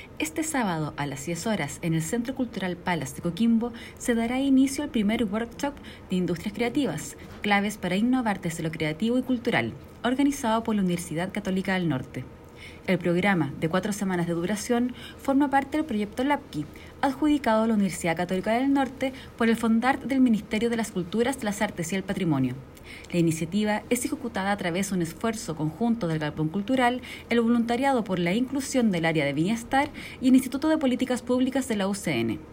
Este sábado a las 10 horas en el Centro Cultural Palace de Coquimbo se dará inicio al primer workshop de Industrias Creativas, claves para innovar desde lo creativo y cultural, organizado por la Universidad Católica del Norte. El programa, de 4 semanas de duración, forma parte del proyecto LAPKI, adjudicado a la Universidad Católica del Norte por el Fondart del Ministerio de las Culturas, las Artes y el Patrimonio. La iniciativa es ejecutada a través de un esfuerzo conjunto del Galpón Cultural, el Voluntariado por la Inclusión del Área de Bienestar y el Instituto de Políticas Públicas de la UCN.